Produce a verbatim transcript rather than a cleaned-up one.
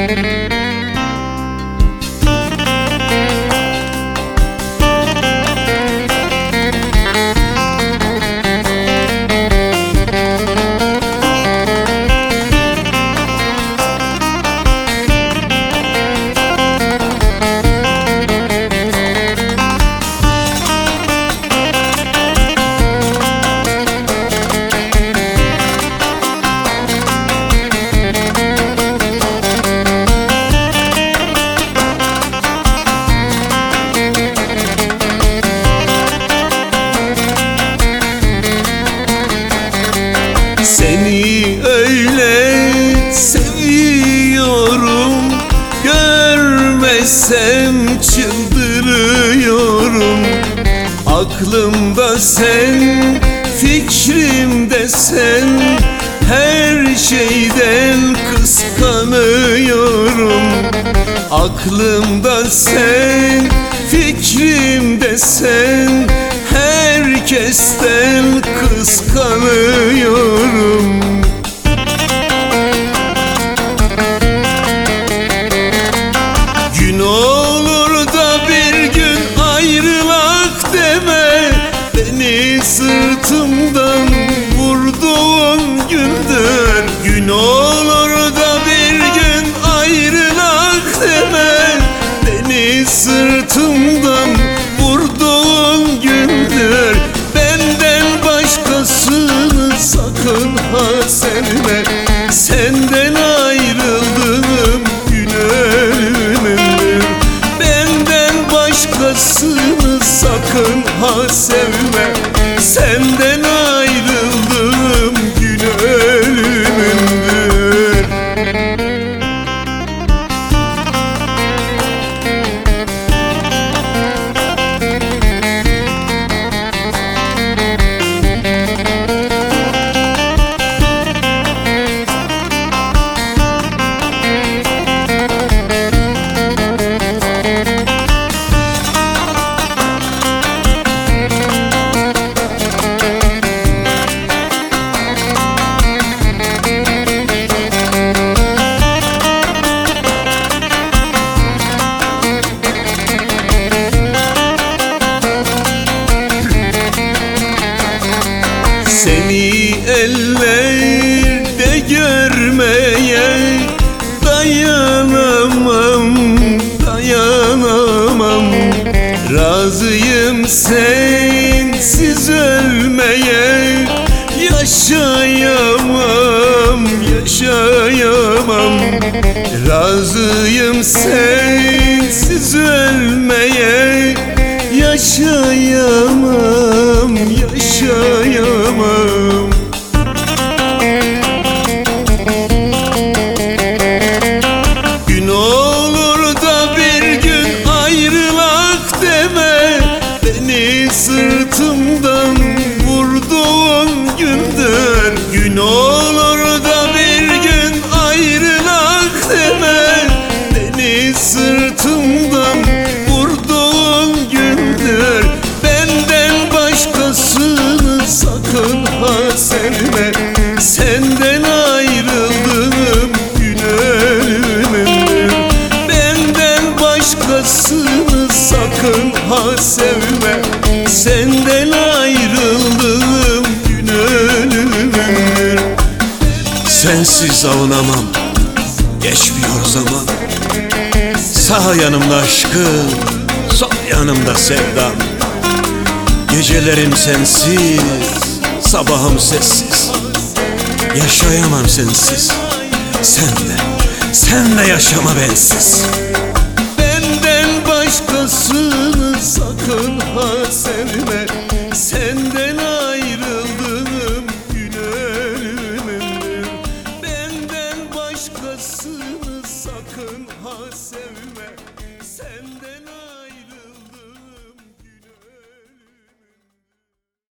Seni öyle seviyorum, görmesem çıldırıyorum. Aklımda sen, fikrimde sen, her şeyden kıskanıyorum. Aklımda sen, fikrimde sen, herkesten kıskanıyorum. Gün olur da bir gün ayrılak deme, beni sırtımdan vurduğun gündür. Gün olur da bir gün ayrılak deme, beni sırtımdan vurduğun gündür. Benden başkasını sakın ha sevme, senden ayrıldığım gün ölümümdür. Benden başkasını sakın ha sevme, senden ayrıldığım gün ölümümdür. Seni ellerde görmeye dayanamam, dayanamam. Razıyım sensiz ölmeye, yaşayamam, yaşayamam. Razıyım sensiz ölmeye, yaşayamam, yaşayamam. Gün olur da bir gün ayrılak deme, beni sırtımdan vurduğun gündür. Gün olur da bir gün ayrılak deme, beni sırtımdan vurduğun gündür. Benden başkasını sakın ha sevme, senden ayrıldığım gün ölümümdür. Benden başkasını sakın ha sevme, senden ayrıldığım gün ölümümdür. Sensiz avunamam, geçmiyor zaman. Sağ yanımda aşkım, sol yanımda sevdam. Gecelerim sensiz, sabahım sessiz. Yaşayamam sensiz, sen de, sen de yaşama bensiz. Benden başkasını sakın ha sevme, senden ayrıldığım gün ölümümdür. Benden başkasını sakın ha sevme.